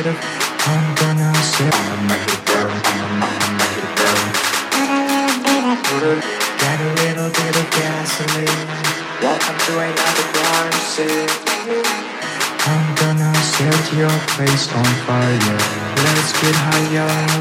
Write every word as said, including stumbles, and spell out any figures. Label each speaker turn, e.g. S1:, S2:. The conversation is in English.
S1: bit of, I'm gonna set, I'ma make it burn, I'ma, I'ma make it burn. Got a little bit of gasoline. Welcome to another crime scene. I'm gonna set your place on fire. Let's get higher.